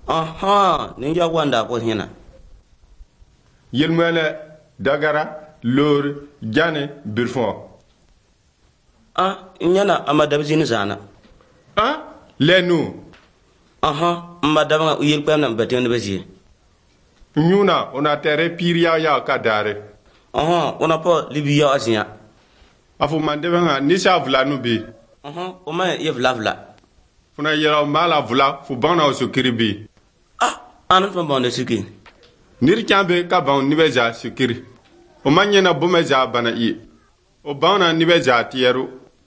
Aha, ninja wanda ko hina. Yelmele dagara lor jane birfon. Nyana amadabzini zana. Lenu. Aha, madama uyir pam na batin bezi. Nyuna ona tere piria ya kadare. Aha, ona po libiya asinya. Afu mandebanga nisha vla nubi. Aha, oma ye vla. Funa yera mala vla fu bana o sukiribi. Anu fa bonde suki. Nir kambe ka ban nibeja sukiri. O manyena bumeja bana i. O bana nibeja tieru.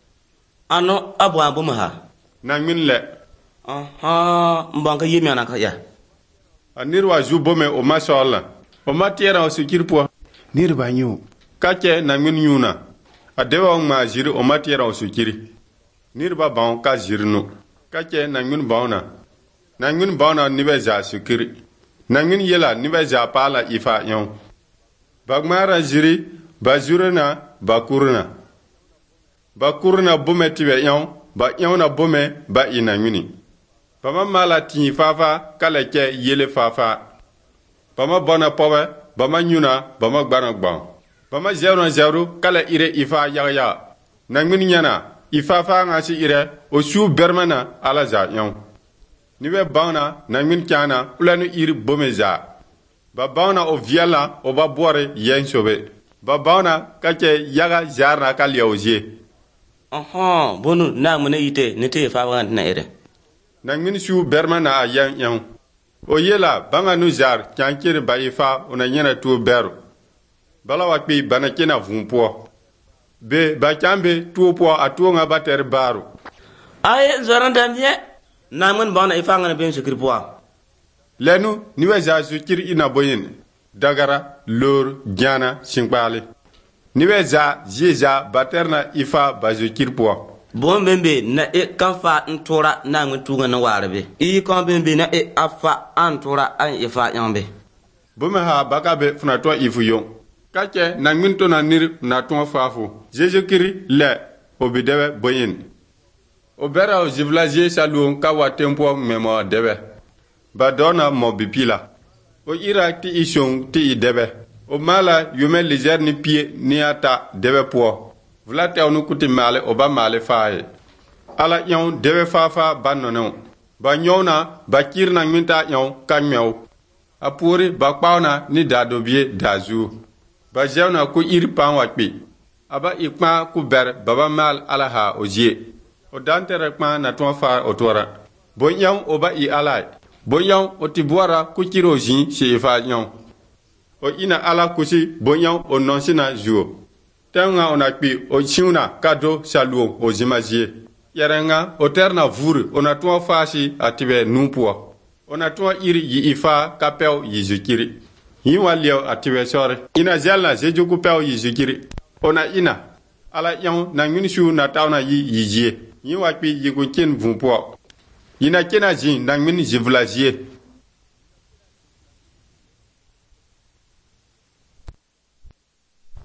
Ano abwa bumaha. Na minle. Aha, mbanka yemi anaka ya. Nirwa ju bome o masola. O matiera o sukiri po. Nirba nyu. Kache na min nyuna. Adewa ma jiri o matiera o sukiri. Nirba ban ka jirnu. Kache na min bauna. Na min bauna nibeja sukiri. Na min yela nibeja pala ifa yon. Bagmara jiri bajurena bakurna. Bakurna bome tibe yon. Ba yon na bome ba ina mini. Bama mala ti fafa kaleke yele fafa. Bama bona powe bama nyuna bama gbana gbang. Bama zero kala ire ifa ya. Na mini nyana ifafa ngasi ire o su bermana ala za yon. Niwe bauna na min kana ulanu iri bomeza. Ba bauna o viala o ba bore yen sobe. Ba bauna kache yaga jarna kali oje. Aha, bonu na mune ite nete fa wa na ere. Na min su bermana a yan yan. O yela banga nu jar kyankiri ba ifa ona nyana tu beru. Bala wakpi bana kina vumpo. Be ba chambe tu po atu nga bater baru. Ay zoranda mie. Na mun bana ifa ngana ben sukir po. Lenu niwe za sukir ina boyin. Dagara lor jana sinkpali. Niwe za jiza baterna ifa ba sukir po. Bon bembe na kanfa ntora na ngutunga na warbe. Kan bembe na afa antora an ifa yambe. Bome ha bakabe funato ifuyon. Kache na minto na nir na ton fafu. Jésus-Christ le obidewe boyin. Obera o jivlaje saluon kawa tempo memo debe. Badona mo bipila. O ira ti ishon ti idebe. O mala yume lizer ni pie ni ata debe po. Vlate onu kuti male oba male fae. Ala yon debe fafa banonon. Ba nyona ba kirna minta yon kamyo. Apuri ba pauna ni dadobie dazu. Ba jewna ku iri pan wakpi. Aba ikma ku ber baba mal alaha oje. O dantere kma na ton fa otora. Bonyan oba i alai. Bonyan o tibuara ku kiro jin shi ifa yon. O ina ala kusi bonyan o nonsina juo. Tenga onakpi o chiuna kado saluo o jimazie. Yerenga o terna vuru ona ton fashi atibe numpua. Ona ton iri yi ifa kapel yi zikiri. Yiwa leo atibe sore. Ina zelna zejuku pel yi zikiri. Ona ina. Ala yon na ngunishu na tauna yi yijie. Yiwa pi yi kukin vumpo. Ina kena jin na nguni jivlazie.